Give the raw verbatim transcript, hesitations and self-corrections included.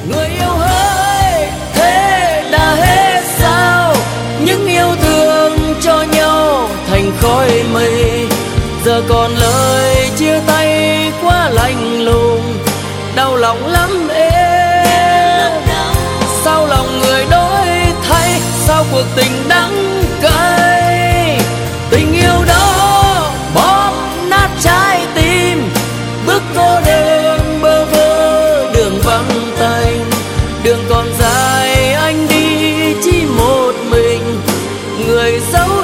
Người yêu hỡi, thế đã hết sao? Những yêu thương cho nhau thành khói mây, giờ còn lời chia tay quá lạnh lùng, đau lòng lắm em. Sao lòng người đổi thay, sao cuộc tình đắng cay? Tình yêu đó bóp nát trái tim, bước cô đơn bơ vơ đường vắng tanh. Đường còn dài anh đi chỉ một mình, người dấu